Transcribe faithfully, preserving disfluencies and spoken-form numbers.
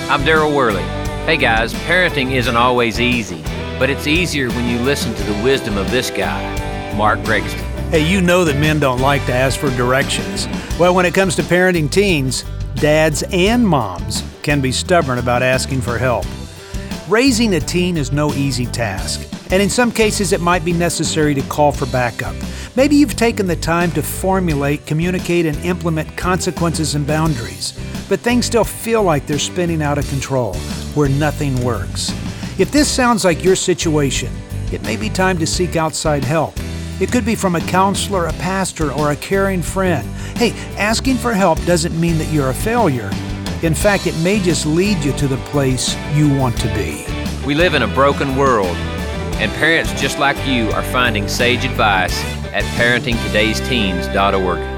I'm Daryl Worley. Hey guys, parenting isn't always easy, but it's easier when you listen to the wisdom of this guy, Mark Gregston. Hey, you know that men don't like to ask for directions. Well, when it comes to parenting teens, dads and moms can be stubborn about asking for help. Raising a teen is no easy task, and in some cases it might be necessary to call for backup. Maybe you've taken the time to formulate, communicate, and implement consequences and boundaries, but things still feel like they're spinning out of control, where nothing works. If this sounds like your situation, it may be time to seek outside help. It could be from a counselor, a pastor, or a caring friend. Hey, asking for help doesn't mean that you're a failure. In fact, it may just lead you to the place you want to be. We live in a broken world, and parents just like you are finding sage advice at parenting todays teens dot org.